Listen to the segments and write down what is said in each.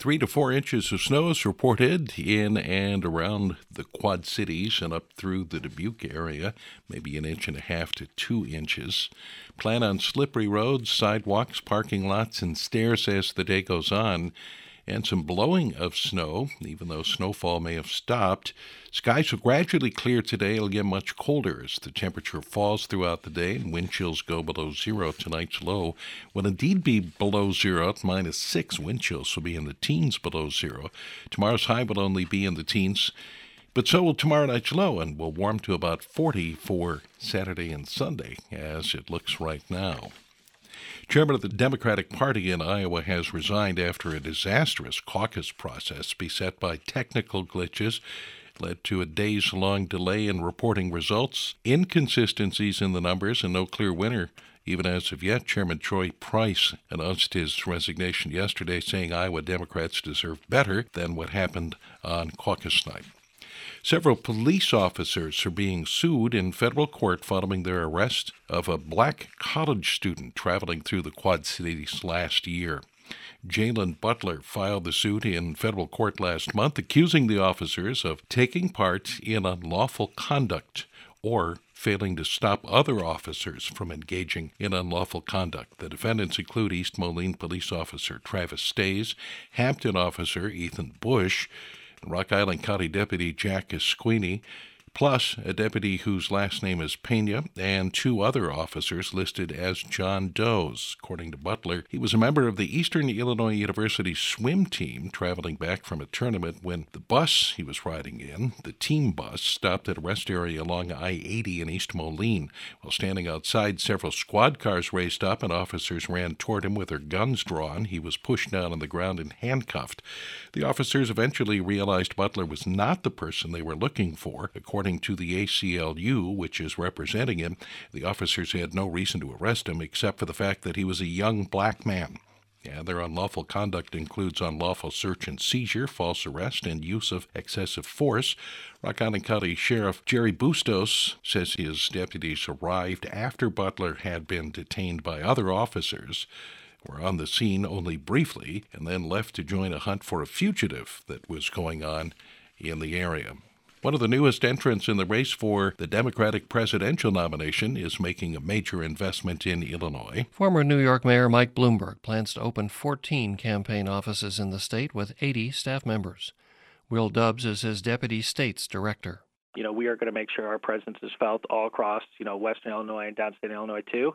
3 to 4 inches of snow is reported in and around the Quad Cities and up through the Dubuque area, maybe 1.5 to 2 inches. Plan on slippery roads, sidewalks, parking lots, and stairs as the day goes on. And some blowing of snow, even though snowfall may have stopped. Skies will gradually clear today. It'll get much colder as the temperature falls throughout the day and wind chills go below zero. Tonight's low will indeed be below zero at -6. Wind chills will be in the teens below zero. Tomorrow's high will only be in the teens, but so will tomorrow night's low, and will warm to about 40 for Saturday and Sunday as it looks right now. Chairman of the Democratic Party in Iowa has resigned after a disastrous caucus process beset by technical glitches led to a days-long delay in reporting results, inconsistencies in the numbers, and no clear winner. Even as of yet, Chairman Troy Price announced his resignation yesterday, saying Iowa Democrats deserve better than what happened on caucus night. Several police officers are being sued in federal court following their arrest of a black college student traveling through the Quad Cities last year. Jalen Butler filed the suit in federal court last month, accusing the officers of taking part in unlawful conduct or failing to stop other officers from engaging in unlawful conduct. The defendants include East Moline Police Officer Travis Stays, Hampton Officer Ethan Bush, Rock Island County Deputy Jack Esquini, plus a deputy whose last name is Pena, and 2 other officers listed as John Does. According to Butler, he was a member of the Eastern Illinois University swim team traveling back from a tournament when the bus he was riding in, the team bus, stopped at a rest area along I-80 in East Moline. While standing outside, several squad cars raced up and officers ran toward him with their guns drawn. He was pushed down on the ground and handcuffed. The officers eventually realized Butler was not the person they were looking for. According to the ACLU, which is representing him, the officers had no reason to arrest him except for the fact that he was a young black man. Their unlawful conduct includes unlawful search and seizure, false arrest, and use of excessive force. Rock Island County Sheriff Jerry Bustos says his deputies arrived after Butler had been detained by other officers, were on the scene only briefly, and then left to join a hunt for a fugitive that was going on in the area. One of the newest entrants in the race for the Democratic presidential nomination is making a major investment in Illinois. Former New York Mayor Mike Bloomberg plans to open 14 campaign offices in the state with 80 staff members. Will Dubs is his deputy state's director. We are going to make sure our presence is felt all across, Western Illinois and downstate Illinois too.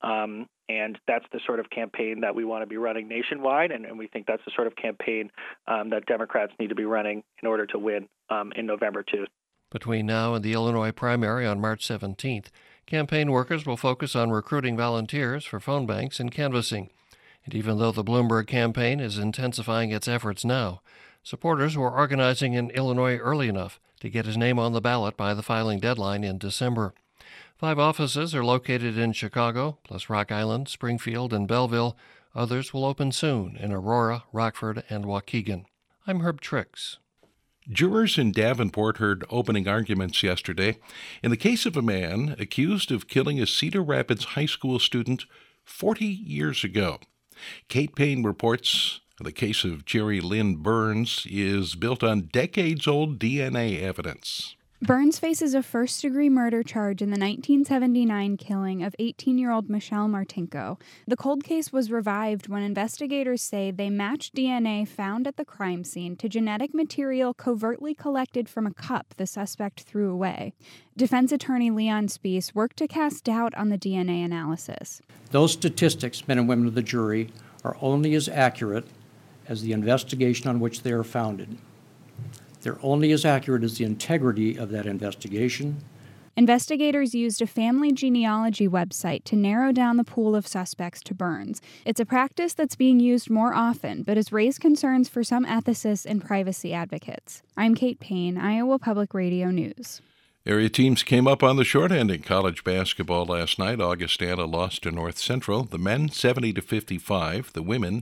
And that's the sort of campaign that we want to be running nationwide. And we think that's the sort of campaign that Democrats need to be running in order to win in November too. Between now and the Illinois primary on March 17th, campaign workers will focus on recruiting volunteers for phone banks and canvassing. And even though the Bloomberg campaign is intensifying its efforts now, supporters were organizing in Illinois early enough to get his name on the ballot by the filing deadline in December. 5 offices are located in Chicago, plus Rock Island, Springfield, and Belleville. Others will open soon in Aurora, Rockford, and Waukegan. I'm Herb Trix. Jurors in Davenport heard opening arguments yesterday in the case of a man accused of killing a Cedar Rapids high school student 40 years ago. Kate Payne reports the case of Jerry Lynn Burns is built on decades-old DNA evidence. Burns faces a first-degree murder charge in the 1979 killing of 18-year-old Michelle Martinko. The cold case was revived when investigators say they matched DNA found at the crime scene to genetic material covertly collected from a cup the suspect threw away. Defense attorney Leon Spees worked to cast doubt on the DNA analysis. Those statistics, men and women of the jury, are only as accurate as the investigation on which they are founded. They're only as accurate as the integrity of that investigation. Investigators used a family genealogy website to narrow down the pool of suspects to Burns. It's a practice that's being used more often, but has raised concerns for some ethicists and privacy advocates. I'm Kate Payne, Iowa Public Radio News. Area teams came up on the short end in college basketball last night. Augustana lost to North Central. The men 70-55, the women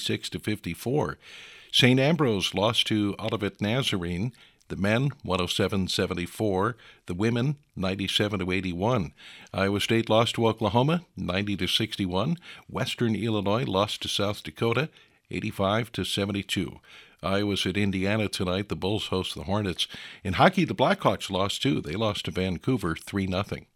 56-54. St. Ambrose lost to Olivet Nazarene. The men 107-74, the women 97-81. Iowa State lost to Oklahoma 90-61. Western Illinois lost to South Dakota 85-72. Iowa's at Indiana tonight. The Bulls host the Hornets. In hockey, the Blackhawks lost too. They lost to Vancouver 3-0.